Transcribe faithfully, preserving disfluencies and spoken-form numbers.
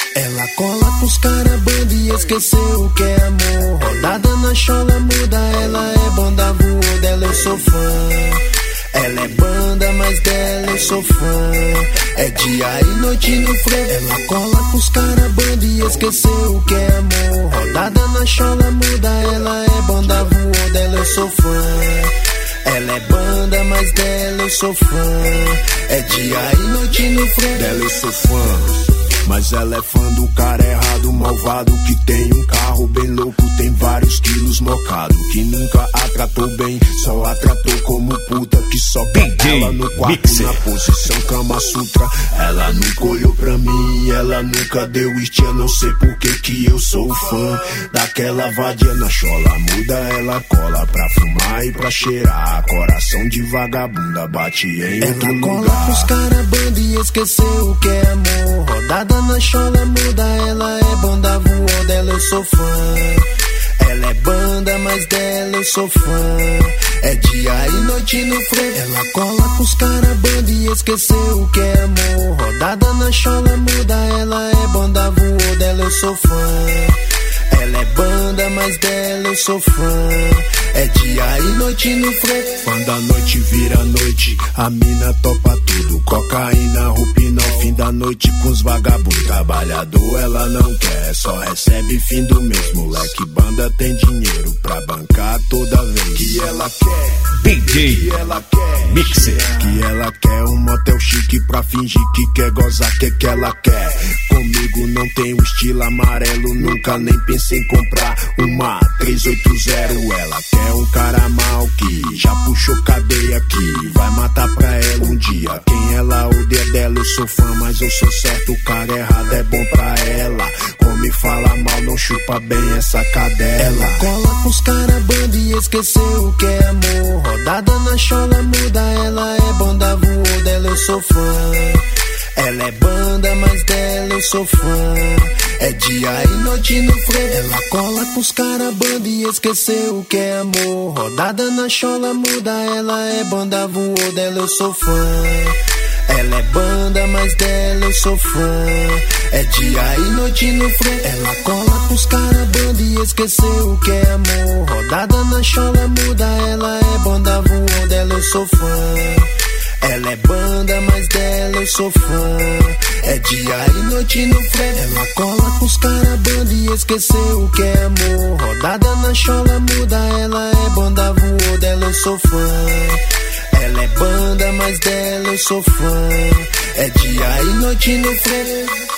Ela cola pros cara banda e esqueceu o que é amor. Rodada na chola muda, ela é banda voou, dela eu sou fã. Ela é banda, mas dela eu sou fã. É dia e noite no freio. Ela cola pros cara banda e esqueceu o que é amor. Rodada na chola muda, ela é banda voou, dela eu sou fã. Ela é banda, mas dela eu sou fã. É dia e noite no freio. Dela eu sou fã, mas ela é fã do cara errado, malvado, que tem um carro bem louco, tem vários quilos mocado, que nunca a tratou bem, só a tratou como puta, que só quer ela no quarto Mixer. Na posição Kama Sutra. Ela nunca olhou pra mim, ela nunca deu estilo, não sei por que que eu sou fã daquela vadia na chola muda, ela cola pra fumar e pra cheirar, coração de vagabunda bate em ela outro cola lugar. Pros cara banda e esqueceu o que é amor. Rodada na chola muda, ela é banda voou, dela eu sou fã. Ela é banda, mas dela eu sou fã. É dia e noite no freio. Ela cola pros cara banda e esqueceu o que é amor. Rodada na chola muda, ela é banda voou, dela eu sou fã. Ela é banda, mas dela eu sou fã. É dia e noite no freio. Quando a noite vira noite, a mina topa tudo. Cocaína, rupinol, fim da noite com os vagabundos. Trabalhador ela não quer, só recebe fim do mês. Moleque, banda tem dinheiro pra bancar toda vez. Que ela quer D J que ela quer Mixer. Que ela quer um motel chique pra fingir que quer gozar. Que que ela quer? Comigo não tem um estilo amarelo, nunca nem pensei em comprar uma três oito zero. Ela quer um cara mal que já puxou cadeia aqui, vai matar pra ela um dia. Quem ela odeia dela, eu sou fã, mas eu sou certo, o cara errado é bom pra ela. Come fala mal, não chupa bem essa cadela. Ela cola pros cara banda e esqueceu o que é amor. Rodada na chola muda, ela é banda voou, dela eu sou fã. Ela é banda, mas dela eu sou fã. É dia e noite no freio. Ela cola pros cara banda e esqueceu o que é amor. Rodada na chola muda, ela é banda voou, dela eu sou fã. Ela é banda, mas dela eu sou fã. É dia e noite no freio. Ela cola pros cara banda e esqueceu o que é amor. Rodada na chola muda, ela é banda voou, dela eu sou fã. Ela é banda, mas dela eu sou fã. É dia e noite no freio. Ela cola pros cara banda e esqueceu o que é amor. Rodada na chola muda, ela é banda voou, dela eu sou fã. Ela é banda, mas dela eu sou fã. É dia e noite no freio.